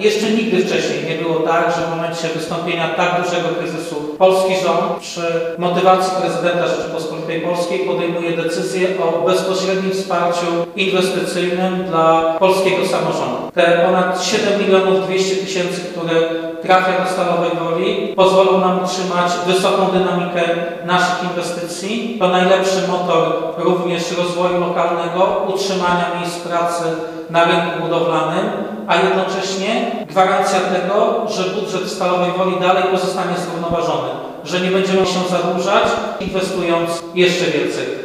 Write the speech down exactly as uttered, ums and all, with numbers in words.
jeszcze nigdy wcześniej nie było tak, że w momencie wystąpienia tak dużego kryzysu polski rząd przy motywacji prezydenta Rzeczypospolitej Polskiej podejmuje decyzję o bezpośrednim wsparciu inwestycyjnym dla polskiego samorządu. Te ponad siedem milionów dwieście tysięcy, które trafia do Stalowej Woli, pozwolą nam utrzymać wysoką dynamikę naszych inwestycji. To najlepszy motor również rozwoju lokalnego, utrzymania miejsc pracy na rynku budowlanym, a jednocześnie gwarancja tego, że budżet Stalowej Woli dalej pozostanie zrównoważony, że nie będziemy się zadłużać, inwestując jeszcze więcej.